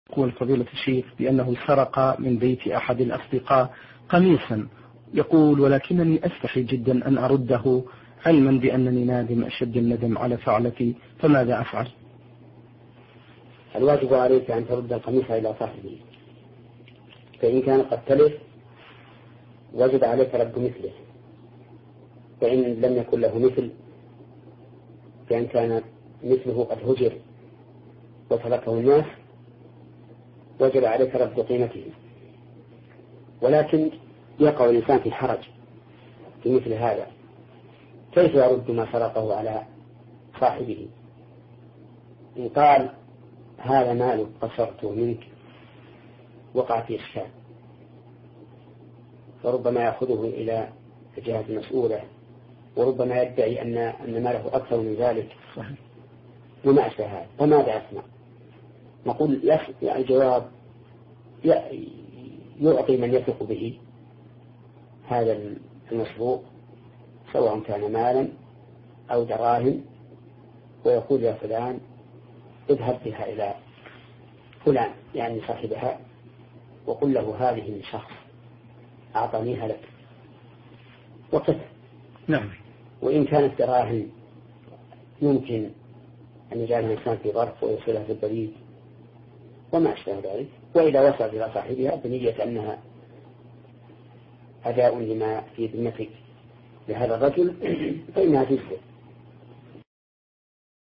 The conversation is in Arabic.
يقول فضيلة الشيخ بأنه سرق من بيت أحد الأصدقاء قميصا، يقول ولكنني أستحي جدا أن أرده علما بأنني نادم أشد الندم على فعلتي، فماذا أفعل؟ الواجب عليك أن ترد القميص إلى صاحبه، فإن كان قد تلف وجب عليك رد مثله، وإن لم يكن له مثل فإن كان مثله قد هجر وتركه الناس وجب عليك رد قيمته. ولكن يقع الإنسان في حرج في مثل هذا، كيف يرد ما سرقه على صاحبه؟ إن قال هذا مالك قصرته منك وقع في إشكال، فربما يأخذه إلى الجهة المسؤولة، وربما يدعي أن ماله أكثر من ذلك وما أشبه هذا، فماذا أصنع؟ نقول الجواب يعطي من يثق به هذا المسروق سواء كان مالا أو دراهم، ويقول يا فلان اذهب بها إلى فلان يعني صاحبها وقل له هذه من شخص أعطانيها لك وكذا. نعم. وإن كانت دراهم يمكن أن يجعلها الإنسان في ظرف ويوصلها في البريد وما أشبه ذلك، وإذا وصل إلى صاحبها بنية أنها أداء لما في ذمتك لهذا الرجل فإنها تجزئ.